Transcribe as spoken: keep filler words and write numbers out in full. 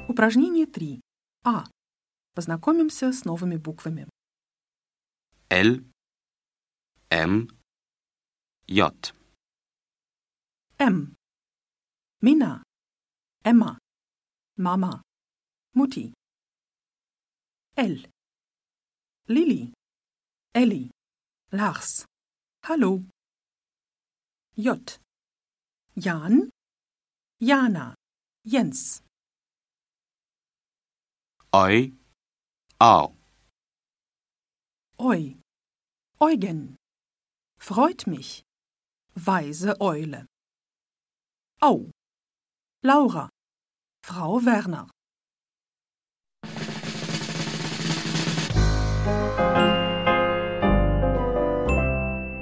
Упражнение три. А. Познакомимся с новыми буквами. L, M, J. M. Minna. Emma. Mama. Mutti. L. Lili. Elli. Lars. Hallo. J. Jan. Jana. Jens. Eu, Au. Eu. Eugen. Freut mich. Weise Eule. Au. Laura. Frau Werner.